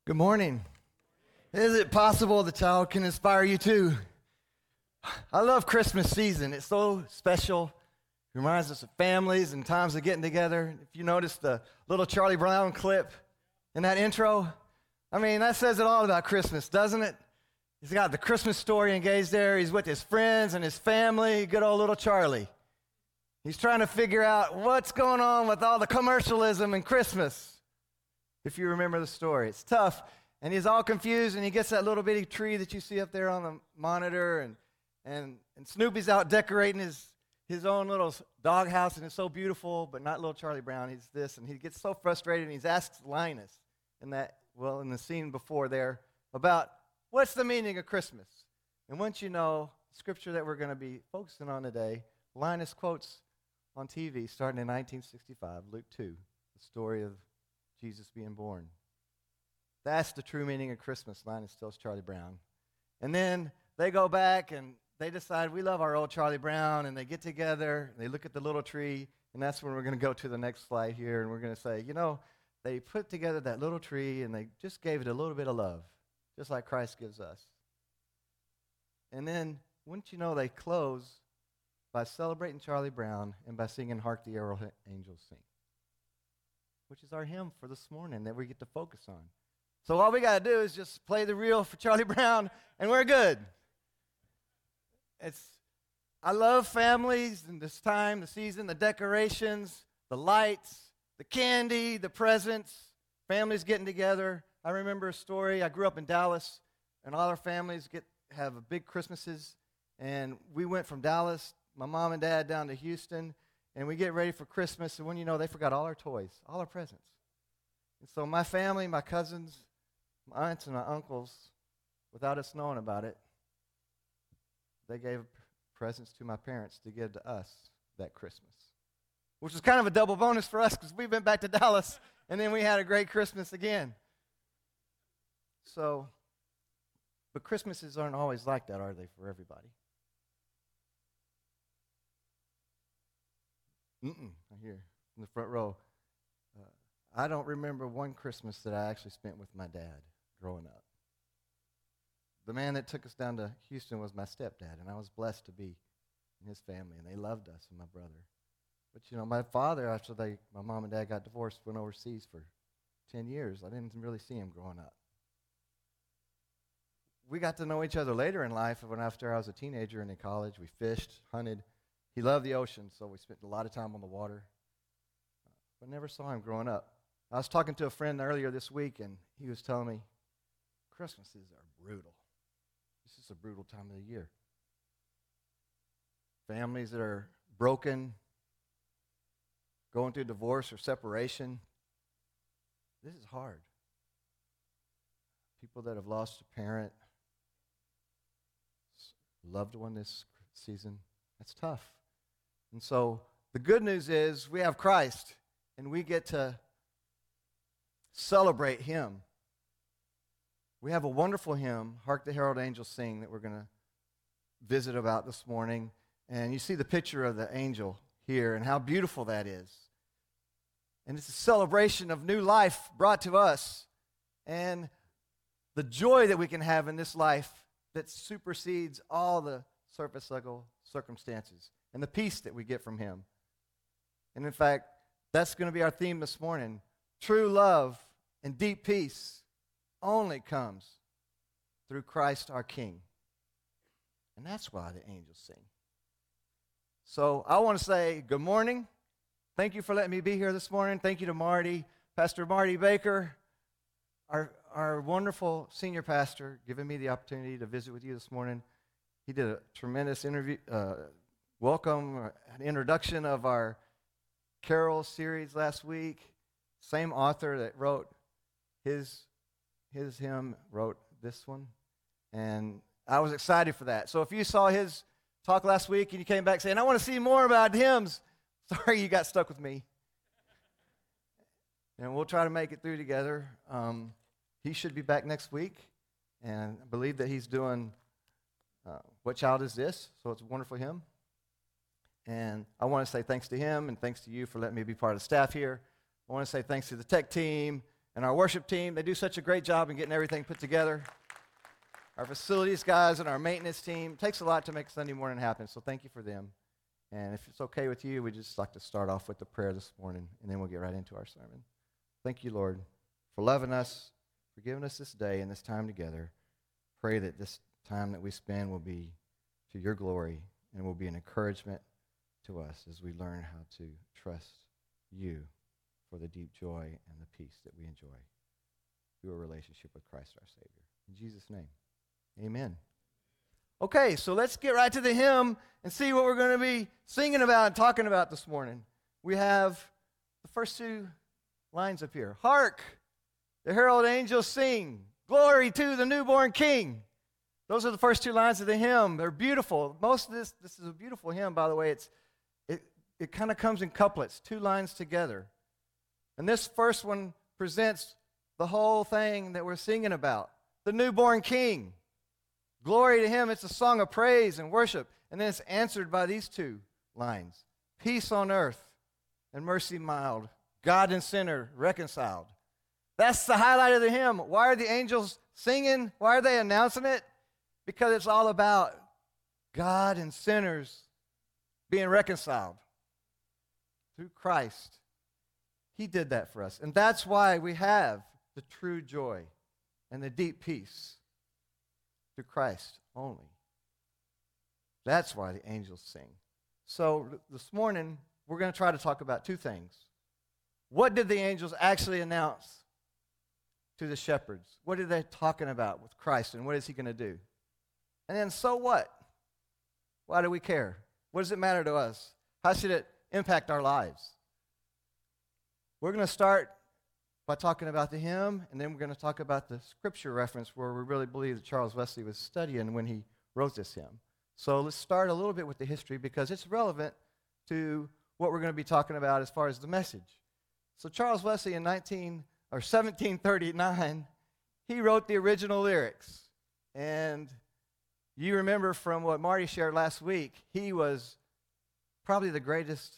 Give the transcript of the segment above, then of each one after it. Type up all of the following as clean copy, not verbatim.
Good morning. Is it possible the child can inspire you too? I love Christmas season. It's so special. It reminds us of families and times of getting together. If you notice the little Charlie Brown clip in that intro, that says it all about Christmas, doesn't it? He's got the Christmas story engaged there. He's with his friends and his family, good old little Charlie. He's trying to figure out what's going on with all the commercialism in Christmas. If you remember the story, it's tough. And he's all confused, and he gets that little bitty tree that you see up there on the monitor, and Snoopy's out decorating his own little doghouse, and it's so beautiful, but not little Charlie Brown. He's this, and he gets so frustrated, and he asks Linus in the scene before there about what's the meaning of Christmas. And once you know the scripture that we're going to be focusing on today, Linus quotes on TV starting in 1965, Luke 2, the story of Jesus being born. That's the true meaning of Christmas, Linus tells Charlie Brown. And then they go back and they decide we love our old Charlie Brown, and they get together, and they look at the little tree, and that's when we're going to go to the next slide here, and we're going to say, they put together that little tree, and they just gave it a little bit of love, just like Christ gives us. And then, wouldn't you know, they close by celebrating Charlie Brown and by singing Hark the Herald Angels Sing, which is our hymn for this morning that we get to focus on. So all we got to do is just play the reel for Charlie Brown, and we're good. I love families and this time, the season, the decorations, the lights, the candy, the presents, families getting together. I remember a story. I grew up in Dallas, and all our families have big Christmases, and we went from Dallas, my mom and dad, down to Houston, and we get ready for Christmas, and when you know, they forgot all our toys, all our presents. And so my family, my cousins, my aunts and my uncles, without us knowing about it, they gave presents to my parents to give to us that Christmas, which was kind of a double bonus for us because we went back to Dallas, and then we had a great Christmas again. But Christmases aren't always like that, are they, for everybody? I hear in the front row. I don't remember one Christmas that I actually spent with my dad growing up. The man that took us down to Houston was my stepdad, and I was blessed to be in his family, and they loved us and my brother. But, my father, after my mom and dad got divorced, went overseas for 10 years. I didn't really see him growing up. We got to know each other later in life. After I was a teenager and in college, we fished, hunted. He loved the ocean, so we spent a lot of time on the water. But never saw him growing up. I was talking to a friend earlier this week, and he was telling me, Christmases are brutal. This is a brutal time of the year. Families that are broken, going through divorce or separation. This is hard. People that have lost a parent, loved one this season, that's tough. And so the good news is we have Christ, and we get to celebrate him. We have a wonderful hymn, Hark the Herald Angels Sing, that we're going to visit about this morning. And you see the picture of the angel here and how beautiful that is. And it's a celebration of new life brought to us and the joy that we can have in this life that supersedes all the surface level circumstances and the peace that we get from him. And in fact, that's going to be our theme this morning. True love and deep peace only comes through Christ our King. And that's why the angels sing. So I want to say good morning. Thank you for letting me be here this morning. Thank you to Marty, Pastor Marty Baker, our wonderful senior pastor, giving me the opportunity to visit with you this morning. He did a tremendous welcome, an introduction of our Carol series last week. Same author that wrote his hymn wrote this one, and I was excited for that. So if you saw his talk last week and you came back saying, I want to see more about hymns, sorry you got stuck with me. And we'll try to make it through together. He should be back next week, and I believe that he's doing What Child Is This? So it's a wonderful hymn. And I want to say thanks to him and thanks to you for letting me be part of the staff here. I want to say thanks to the tech team and our worship team. They do such a great job in getting everything put together. Our facilities guys and our maintenance team. It takes a lot to make Sunday morning happen, so thank you for them. And if it's okay with you, we'd just like to start off with the prayer this morning, and then we'll get right into our sermon. Thank you, Lord, for loving us, for giving us this day and this time together. Pray that this time that we spend will be to your glory and will be an encouragement to us as we learn how to trust you for the deep joy and the peace that we enjoy through a relationship with Christ our Savior. In Jesus' name, amen. Okay, so let's get right to the hymn and see what we're going to be singing about and talking about this morning. We have the first two lines up here. Hark, the herald angels sing, glory to the newborn King. Those are the first two lines of the hymn. They're beautiful. Most of this is a beautiful hymn, by the way. It kind of comes in couplets, two lines together. And this first one presents the whole thing that we're singing about, the newborn King. Glory to him. It's a song of praise and worship. And then it's answered by these two lines. Peace on earth and mercy mild. God and sinner reconciled. That's the highlight of the hymn. Why are the angels singing? Why are they announcing it? Because it's all about God and sinners being reconciled through Christ. He did that for us. And that's why we have the true joy and the deep peace through Christ only. That's why the angels sing. So this morning, we're going to try to talk about two things. What did the angels actually announce to the shepherds? What are they talking about with Christ, and what is he going to do? And then, so what? Why do we care? What does it matter to us? How should it impact our lives? We're going to start by talking about the hymn, and then we're going to talk about the scripture reference where we really believe that Charles Wesley was studying when he wrote this hymn. So let's start a little bit with the history because it's relevant to what we're going to be talking about as far as the message. So Charles Wesley in 1739, he wrote the original lyrics. And you remember from what Marty shared last week, he was probably the greatest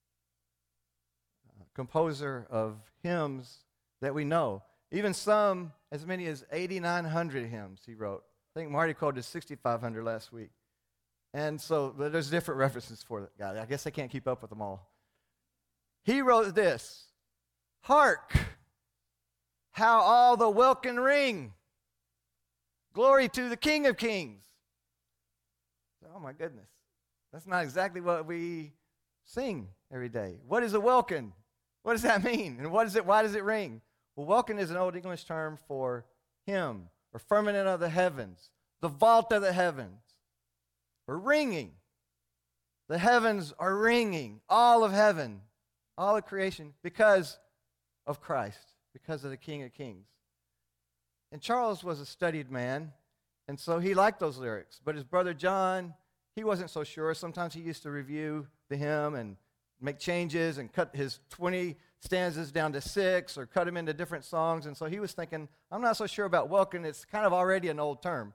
composer of hymns that we know. Even some, as many as 8,900 hymns he wrote. I think Marty quoted 6,500 last week. And so there's different references for that guy. I guess I can't keep up with them all. He wrote this, hark, how all the welkin ring. Glory to the King of Kings. Oh my goodness. That's not exactly what we sing every day. What is a welkin? What does that mean? And what is it? Why does it ring? Well, welkin is an Old English term for hymn, or firmament of the heavens, the vault of the heavens, or ringing. The heavens are ringing, all of heaven, all of creation, because of Christ, because of the King of Kings. And Charles was a studied man, and so he liked those lyrics. But his brother John, he wasn't so sure. Sometimes he used to review the hymn and make changes and cut his 20 stanzas down to 6 or cut them into different songs. And so he was thinking, I'm not so sure about welkin. It's kind of already an old term.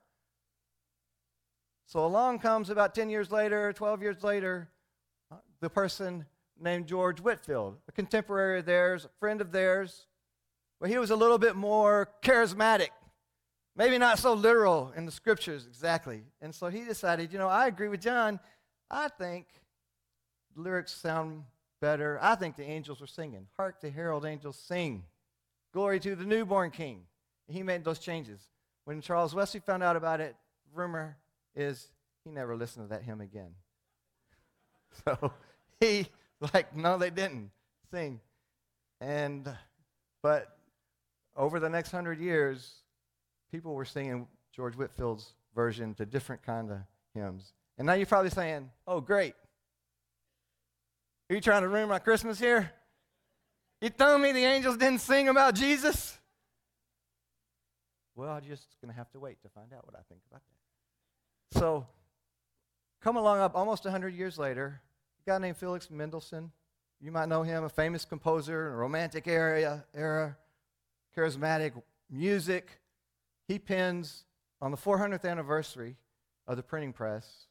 So along comes about 10 years later, 12 years later, the person named George Whitefield, a contemporary of theirs, a friend of theirs. Well, he was a little bit more charismatic, maybe not so literal in the scriptures exactly. And so he decided, I agree with John. I think the lyrics sound better. I think the angels were singing. Hark, the herald angels sing. Glory to the newborn King. And he made those changes. When Charles Wesley found out about it, rumor is he never listened to that hymn again. So no, they didn't sing. But over the next 100 years, people were singing George Whitefield's version to different kind of hymns. And now you're probably saying, oh, great. Are you trying to ruin my Christmas here? You telling me the angels didn't sing about Jesus? Well, I'm just going to have to wait to find out what I think about that. So, come along up almost 100 years later, a guy named Felix Mendelssohn. You might know him, a famous composer in the Romantic era, charismatic music. He pens on the 400th anniversary of the printing press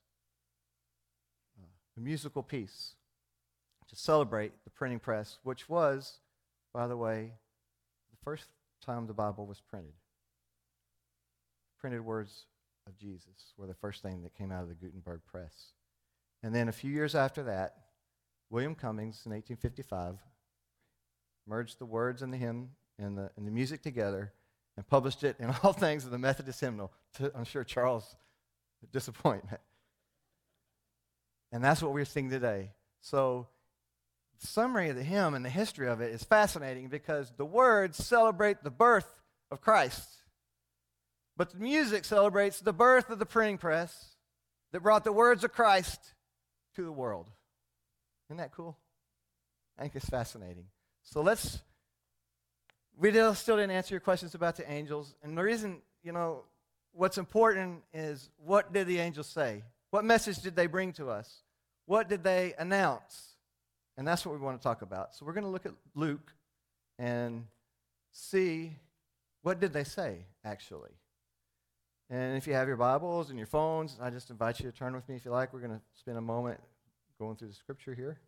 a musical piece to celebrate the printing press, which was, by the way, the first time the Bible was printed. Printed words of Jesus were the first thing that came out of the Gutenberg press. And then a few years after that, William Cummings in 1855 merged the words and the hymn and the music together and published it in All Things of the Methodist Hymnal, to, I'm sure, Charles' disappointment. And that's what we're singing today. So the summary of the hymn and the history of it is fascinating because the words celebrate the birth of Christ. But the music celebrates the birth of the printing press that brought the words of Christ to the world. Isn't that cool? I think it's fascinating. So we still didn't answer your questions about the angels. And the reason, what's important is, what did the angels say? What message did they bring to us? What did they announce? And that's what we want to talk about. So we're going to look at Luke and see, what did they say, actually? And if you have your Bibles and your phones, I just invite you to turn with me if you like. We're going to spend a moment going through the scripture here.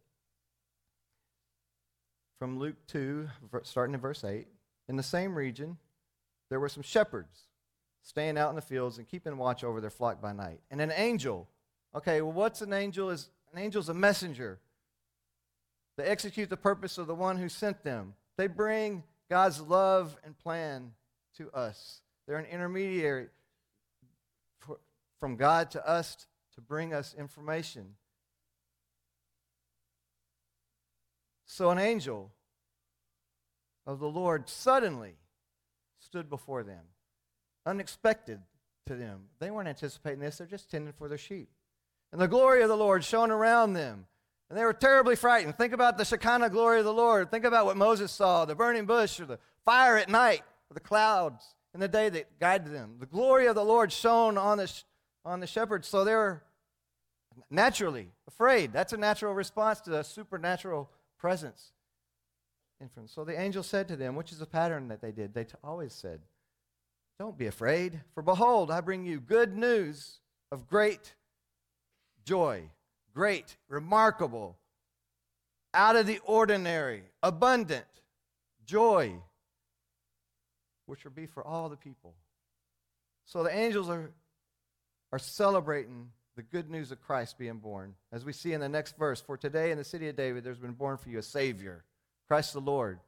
From Luke 2, starting in verse 8. In the same region, there were some shepherds staying out in the fields and keeping watch over their flock by night. And an angel. Okay, well, what's an angel? An angel's a messenger. They execute the purpose of the one who sent them. They bring God's love and plan to us. They're an intermediary from God to us to bring us information. So an angel of the Lord suddenly stood before them, unexpected to them. They weren't anticipating this. They're just tending for their sheep. And the glory of the Lord shone around them, and they were terribly frightened. Think about the Shekinah glory of the Lord. Think about what Moses saw, the burning bush or the fire at night or the clouds in the day that guided them. The glory of the Lord shone on the shepherds, so they were naturally afraid. That's a natural response to a supernatural presence. So the angel said to them, which is a pattern that they did, always said, "Don't be afraid, for behold, I bring you good news of great joy, great, remarkable, out of the ordinary, abundant joy, which will be for all the people." So the angels are celebrating the good news of Christ being born. As we see in the next verse, "For today in the city of David there's been born for you a Savior, Christ the Lord."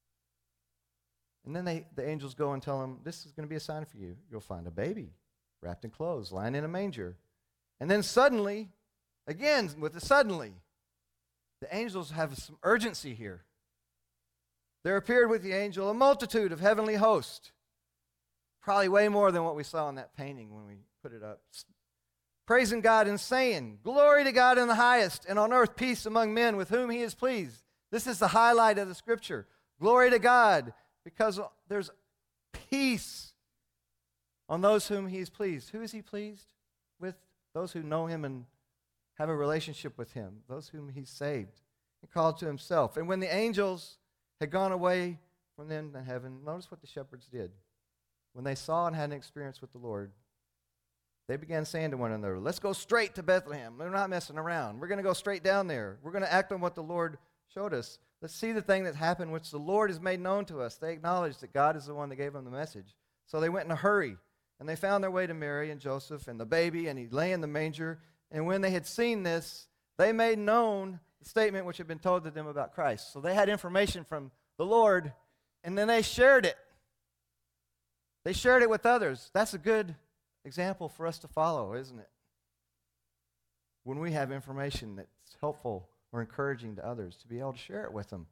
And then the angels go and tell them, "This is going to be a sign for you. You'll find a baby wrapped in clothes, lying in a manger." And then suddenly, again with the suddenly, the angels have some urgency here. "There appeared with the angel a multitude of heavenly hosts," probably way more than what we saw in that painting when we put it up, "praising God and saying, 'Glory to God in the highest, and on earth peace among men with whom he is pleased.'" This is the highlight of the scripture. Glory to God, because there's peace on those whom he is pleased. Who is he pleased with? Those who know him and have a relationship with him, those whom he's saved and called to himself. And when the angels had gone away from them to heaven, notice what the shepherds did. When they saw and had an experience with the Lord, they began saying to one another, "Let's go straight to Bethlehem." They're not messing around. We're going to go straight down there. We're going to act on what the Lord showed us. Let's see the thing that's happened, which the Lord has made known to us. They acknowledged that God is the one that gave them the message. So they went in a hurry, and they found their way to Mary and Joseph and the baby, and he lay in the manger. And when they had seen this, they made known the statement which had been told to them about Christ. So they had information from the Lord, and then they shared it. They shared it with others. That's a good example for us to follow, isn't it? When we have information that's helpful or encouraging to others, to be able to share it with them.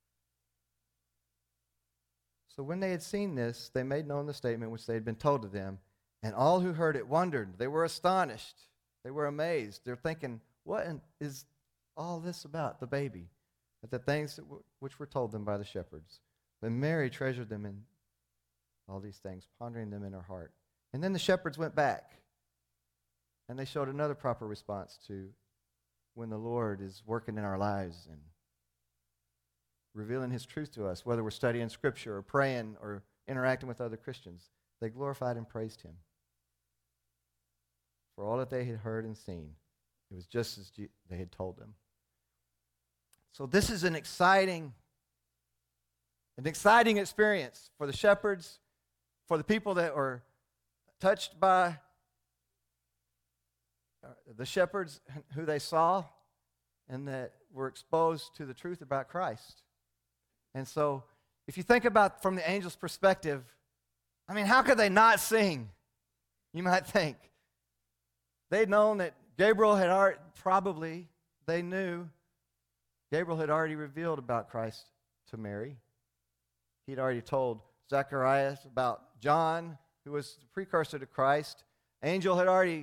So when they had seen this, they made known the statement which they had been told to them, and all who heard it wondered. They were astonished. They were amazed. They're thinking, what is all this about, the baby? But the things which were told them by the shepherds. But Mary treasured them in all these things, pondering them in her heart. And then the shepherds went back, and they showed another proper response to when the Lord is working in our lives and revealing his truth to us, whether we're studying Scripture or praying or interacting with other Christians. They glorified and praised him for all that they had heard and seen. It was just as they had told them. So this is an exciting An exciting experience for the shepherds, for the people that were touched by the shepherds who they saw and that were exposed to the truth about Christ. And so, if you think about from the angel's perspective, I mean, how could they not sing? You might think. They'd known that Gabriel had already, probably, they knew Gabriel had already revealed about Christ to Mary. He'd already told Zacharias about John, who was the precursor to Christ. Angel had already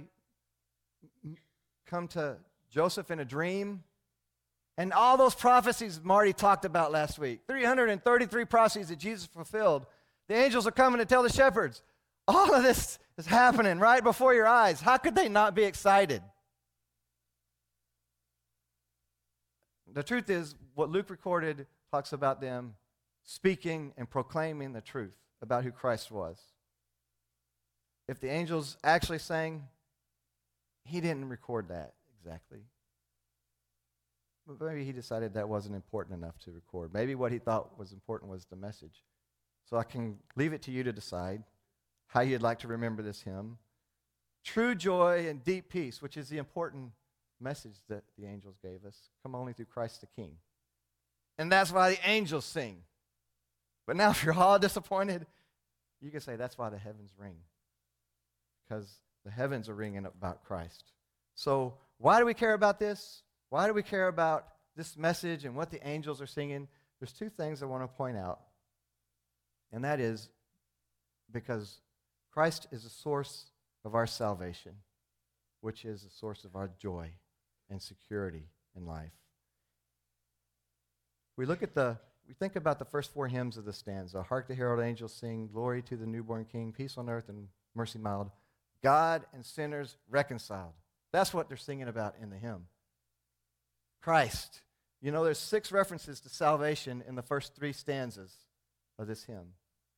come to Joseph in a dream. And all those prophecies Marty talked about last week, 333 prophecies that Jesus fulfilled. The angels are coming to tell the shepherds, all of this is happening right before your eyes. How could they not be excited? The truth is, what Luke recorded talks about them speaking and proclaiming the truth about who Christ was. If the angels actually sang, he didn't record that exactly. But maybe he decided that wasn't important enough to record. Maybe what he thought was important was the message. So I can leave it to you to decide how you'd like to remember this hymn. True joy and deep peace, which is the important message that the angels gave us, come only through Christ the King. And that's why the angels sing. But now if you're all disappointed, you can say that's why the heavens ring. Because the heavens are ringing about Christ. So why do we care about this? Why do we care about this message and what the angels are singing? There's two things I want to point out. And that is because Christ is the source of our salvation, which is the source of our joy and security in life. We think about the first four hymns of the stanza. Hark the herald angels sing, glory to the newborn King, peace on earth and mercy mild, God and sinners reconciled. That's what they're singing about in the hymn. Christ. You know, there's 6 references to salvation in the first 3 stanzas of this hymn.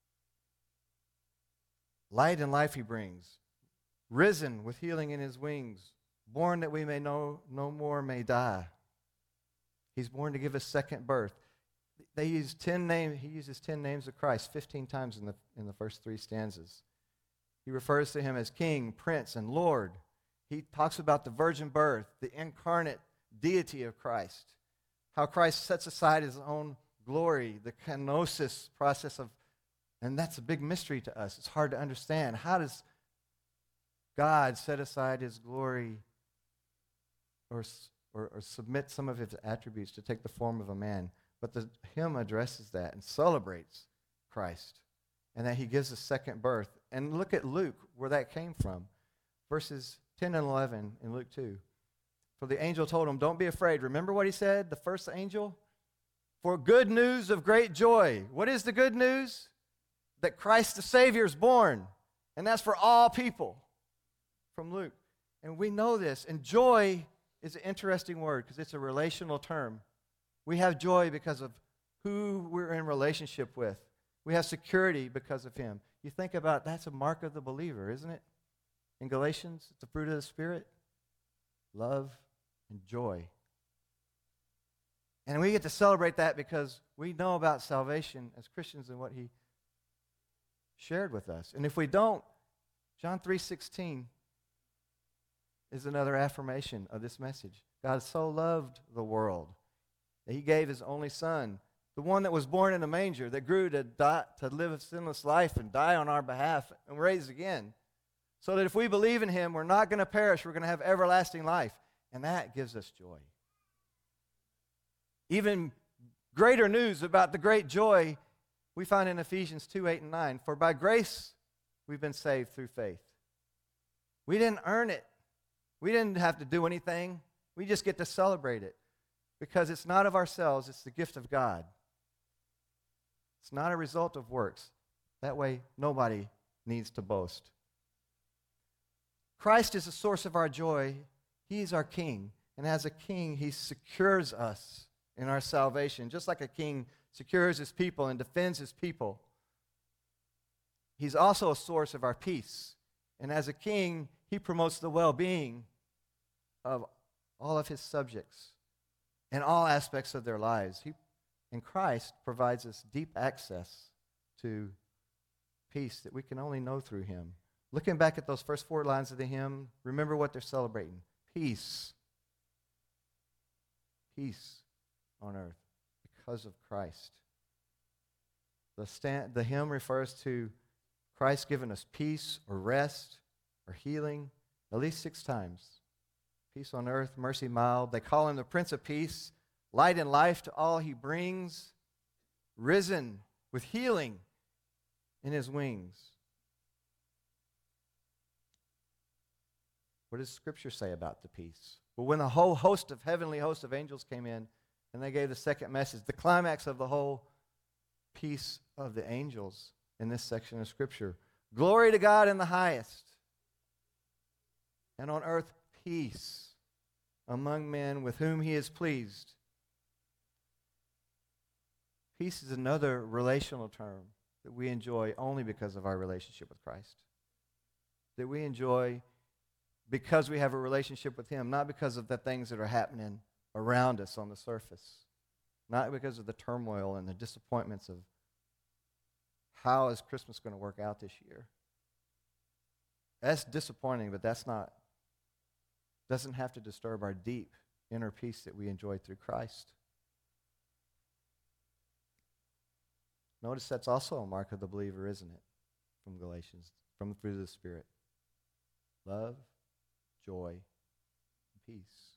Light and life he brings, risen with healing in his wings, born that we may know no more may die. He's born to give us second birth. He uses 10 names of Christ 15 times in the first 3 stanzas. He refers to him as King, Prince, and Lord. He talks about the virgin birth, the incarnate deity of Christ, how Christ sets aside his own glory, the kenosis process of, and that's a big mystery to us. It's hard to understand. How does God set aside his glory or submit some of his attributes to take the form of a man? But the hymn addresses that and celebrates Christ and that he gives a second birth. And look at Luke, where that came from. Verses 10 and 11 in Luke 2. For the angel told him, don't be afraid. Remember what he said, the first angel? For good news of great joy. What is the good news? That Christ the Savior is born. And that's for all people. From Luke. And we know this. And joy is an interesting word because it's a relational term. We have joy because of who we're in relationship with. We have security because of him. You think about that's a mark of the believer, isn't it? In Galatians, it's the fruit of the Spirit. Love and joy. And we get to celebrate that because we know about salvation as Christians and what he shared with us. And if we don't, John 3:16 is another affirmation of this message. God so loved the world that he gave his only son, the one that was born in a manger, that grew to live a sinless life and die on our behalf and raise again. So that if we believe in him, we're not going to perish, we're going to have everlasting life. And that gives us joy. Even greater news about the great joy we find in Ephesians 2:8 and 9. For by grace we've been saved through faith. We didn't earn it. We didn't have to do anything. We just get to celebrate it. Because it's not of ourselves, it's the gift of God. It's not a result of works. That way, nobody needs to boast. Christ is the source of our joy. He is our King. And as a king, he secures us in our salvation. Just like a king secures his people and defends his people. He's also a source of our peace. And as a king, he promotes the well-being of all of his subjects in all aspects of their lives. And Christ provides us deep access to peace that we can only know through him. Looking back at those first 4 lines of the hymn, remember what they're celebrating. Peace. Peace on earth because of Christ. The hymn refers to Christ giving us peace or rest or healing at least 6 times. Peace on earth, mercy mild. They call him the Prince of Peace, light and life to all he brings, risen with healing in his wings. What does Scripture say about the peace? Well, when the whole heavenly host of angels came in and they gave the second message, the climax of the whole peace of the angels in this section of Scripture. Glory to God in the highest, and on earth peace among men with whom he is pleased. Peace is another relational term that we enjoy only because of our relationship with Christ. That we enjoy because we have a relationship with him, not because of the things that are happening around us on the surface. Not because of the turmoil and the disappointments of how is Christmas going to work out this year. That's disappointing, but doesn't have to disturb our deep inner peace that we enjoy through Christ. Notice that's also a mark of the believer, isn't it? From Galatians, from the fruit of the Spirit. Love, joy, and peace.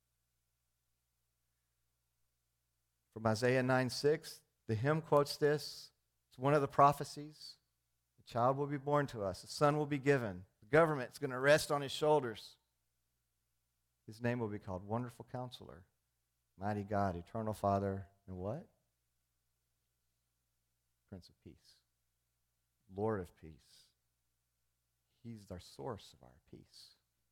From Isaiah 9:6, the hymn quotes this. It's one of the prophecies. A child will be born to us. A son will be given. The government's going to rest on his shoulders. His name will be called Wonderful Counselor, Mighty God, Eternal Father, and what? Prince of Peace, Lord of Peace. He's our source of our peace.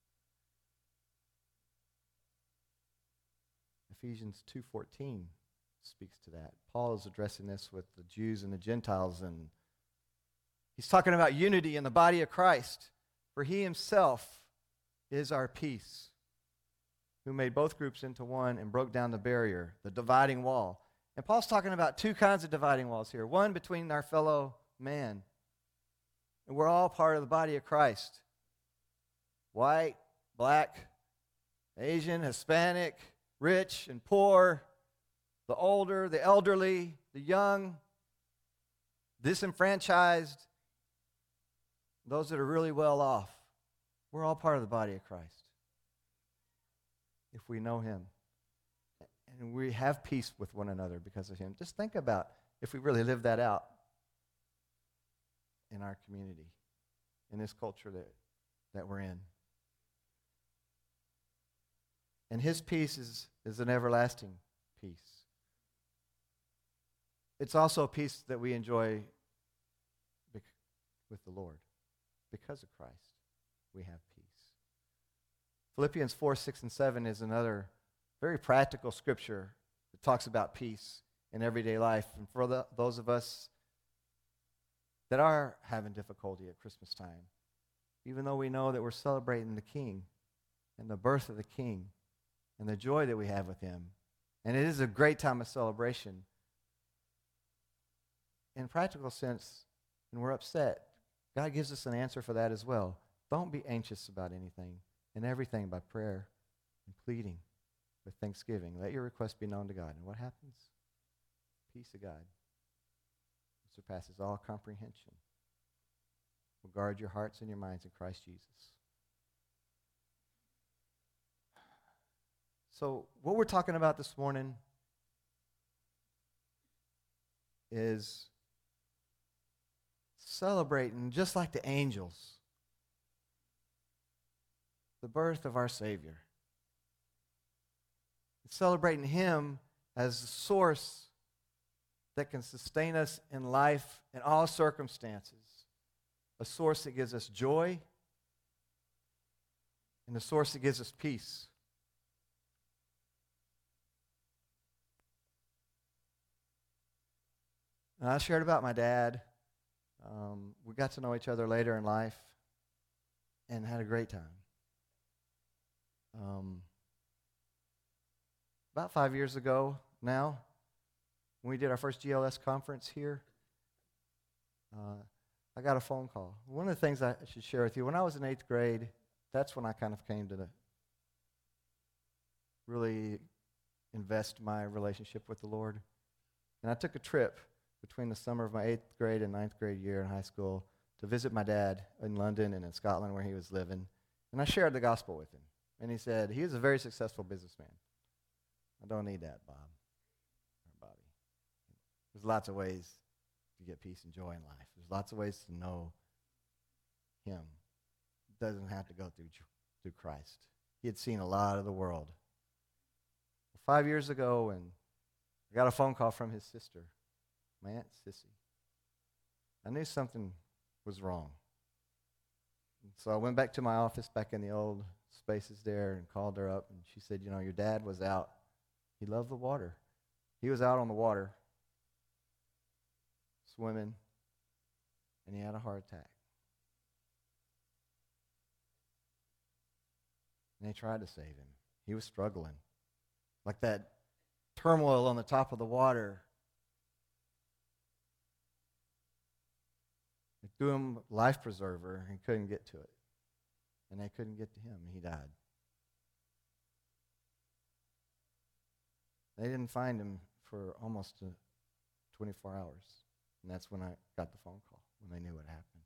Ephesians 2:14 speaks to that. Paul is addressing this with the Jews and the Gentiles, and he's talking about unity in the body of Christ, for he himself is our peace, who made both groups into one and broke down the barrier, the dividing wall. And Paul's talking about 2 kinds of dividing walls here. One between our fellow man. And we're all part of the body of Christ. White, black, Asian, Hispanic, rich and poor, the older, the elderly, the young, disenfranchised, those that are really well off. We're all part of the body of Christ if we know him. And we have peace with one another because of him. Just think about if we really live that out in our community, in this culture that we're in. And his peace is an everlasting peace. It's also a peace that we enjoy with the Lord. Because of Christ, we have peace. Philippians 4:6 and 7 is another very practical scripture that talks about peace in everyday life. And for those of us that are having difficulty at Christmas time, even though we know that we're celebrating the King and the birth of the King and the joy that we have with him, and it is a great time of celebration, in practical sense, when we're upset, God gives us an answer for that as well. Don't be anxious about anything, and everything by prayer and pleading with thanksgiving. Let your request be known to God. And what happens? Peace of God, which surpasses all comprehension, will guard your hearts and your minds in Christ Jesus. So what we're talking about this morning is celebrating, just like the angels, the birth of our Savior. It's celebrating him as the source that can sustain us in life in all circumstances. A source that gives us joy and a source that gives us peace. And I shared about my dad. We got to know each other later in life and had a great time. About 5 years ago now, when we did our first GLS conference here, I got a phone call. One of the things I should share with you, when I was in 8th grade, that's when I kind of came to really invest my relationship with the Lord. And I took a trip between the summer of my 8th grade and 9th grade year in high school to visit my dad in London and in Scotland where he was living. And I shared the gospel with him. And he said, he is a very successful businessman. I don't need that, Bob or Bobby. There's lots of ways to get peace and joy in life. There's lots of ways to know him. It doesn't have to go through Christ. He had seen a lot of the world. 5 years ago, and I got a phone call from his sister, my Aunt Sissy. I knew something was wrong. And so I went back to my office back in the old spaces there and called her up, and she said, you know, your dad was out. He loved the water. He was out on the water swimming, and he had a heart attack. And they tried to save him. He was struggling. Like that turmoil on the top of the water. They threw him a life preserver and couldn't get to it. And they couldn't get to him, and he died. They didn't find him for almost 24 hours. And that's when I got the phone call, when they knew what happened.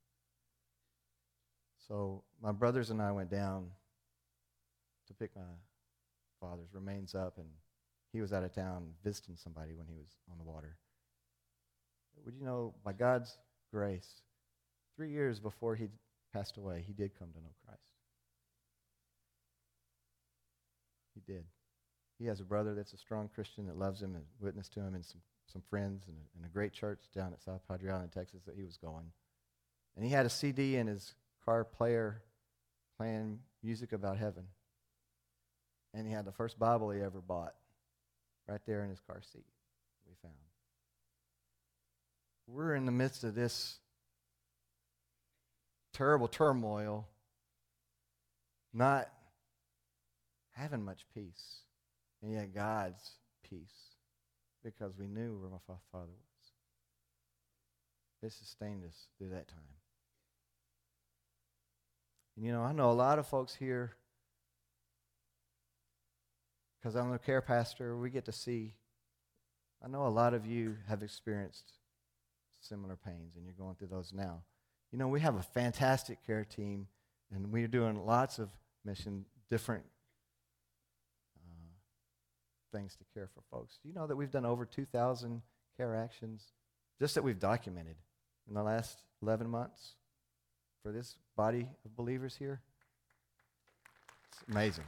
So my brothers and I went down to pick my father's remains up, and he was out of town visiting somebody when he was on the water. Would you know, by God's grace, 3 years before he passed away, he did come to know Christ. He did. He has a brother that's a strong Christian that loves him and witnessed to him, and some friends and a great church down at South Padre Island, Texas, that he was going. And he had a CD in his car player playing music about heaven. And he had the first Bible he ever bought right there in his car seat we found. We're in the midst of this terrible turmoil, not having much peace, and yet God's peace, because we knew where my father was. It sustained us through that time. And you know, I know a lot of folks here, because I'm the care pastor, we get to see, I know a lot of you have experienced similar pains, and you're going through those now. You know, we have a fantastic care team, and we're doing lots of different things to care for folks. Do you know that we've done over 2,000 care actions, just that we've documented in the last 11 months for this body of believers here? It's amazing.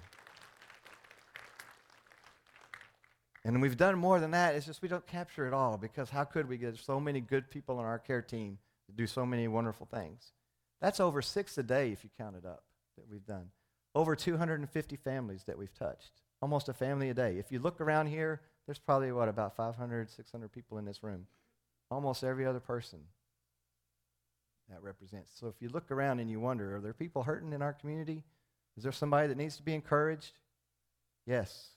And we've done more than that. It's just we don't capture it all, because how could we get so many good people on our care team to do so many wonderful things? That's over 6 a day if you count it up that we've done. Over 250 families that we've touched. Almost a family a day. If you look around here, there's probably, about 500, 600 people in this room. Almost every other person that represents. So if you look around and you wonder, are there people hurting in our community? Is there somebody that needs to be encouraged? Yes.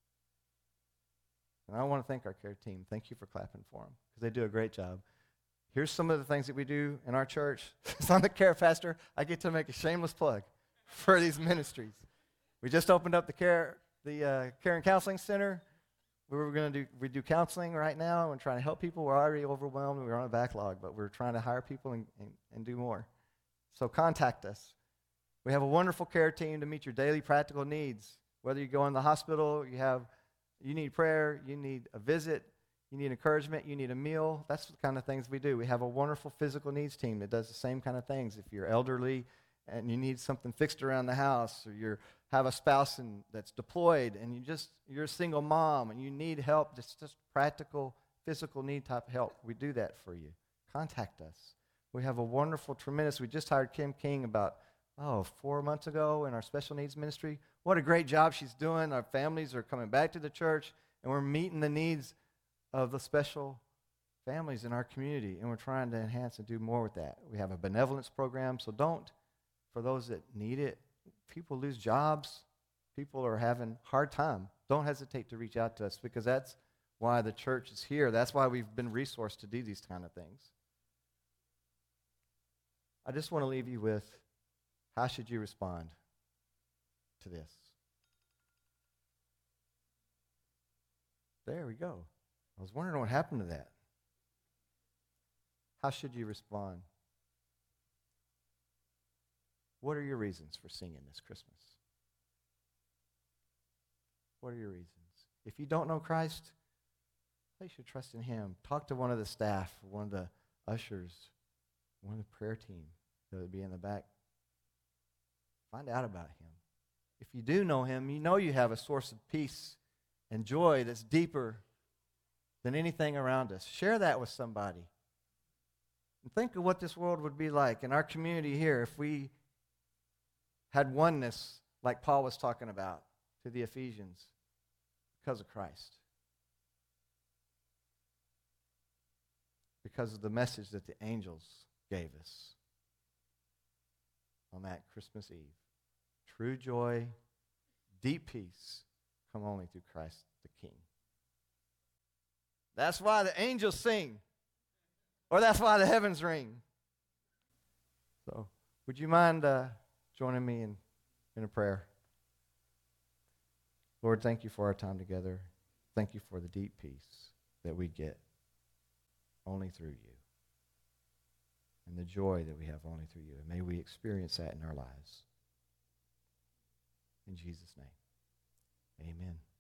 And I want to thank our care team. Thank you for clapping for them, because they do a great job. Here's some of the things that we do in our church. As I'm the care pastor, I get to make a shameless plug for these ministries. We just opened up the Care and Counseling Center. We do counseling right now and trying to help people. We're already overwhelmed. We're on a backlog, but we're trying to hire people and do more. So contact us. We have a wonderful care team to meet your daily practical needs. Whether you go in the hospital, you need prayer, you need a visit, you need encouragement, you need a meal. That's the kind of things we do. We have a wonderful physical needs team that does the same kind of things. If you're elderly and you need something fixed around the house, or you have a spouse that's deployed, and you're a single mom and you need help, just practical physical need type help, we do that for you. Contact us. We have a wonderful, tremendous, we just hired Kim King about 4 months ago in our special needs ministry. What a great job she's doing. Our families are coming back to the church, and we're meeting the needs of the special families in our community, and we're trying to enhance and do more with that. We have a benevolence program, so for those that need it, people lose jobs, people are having hard time. Don't hesitate to reach out to us, because that's why the church is here. That's why we've been resourced to do these kind of things. I just want to leave you with, how should you respond to this? There we go. I was wondering what happened to that. How should you respond? What are your reasons for singing this Christmas? What are your reasons? If you don't know Christ, place your trust in him. Talk to one of the staff, one of the ushers, one of the prayer team that would be in the back. Find out about him. If you do know him, you know you have a source of peace and joy that's deeper than anything around us. Share that with somebody. And think of what this world would be like in our community here if we had oneness like Paul was talking about to the Ephesians because of Christ. Because of the message that the angels gave us on that Christmas Eve. True joy, deep peace come only through Christ the King. That's why the angels sing. Or that's why the heavens ring. So, would you mind joining me in a prayer? Lord, thank you for our time together. Thank you for the deep peace that we get only through you. And the joy that we have only through you. And may we experience that in our lives. In Jesus' name, amen.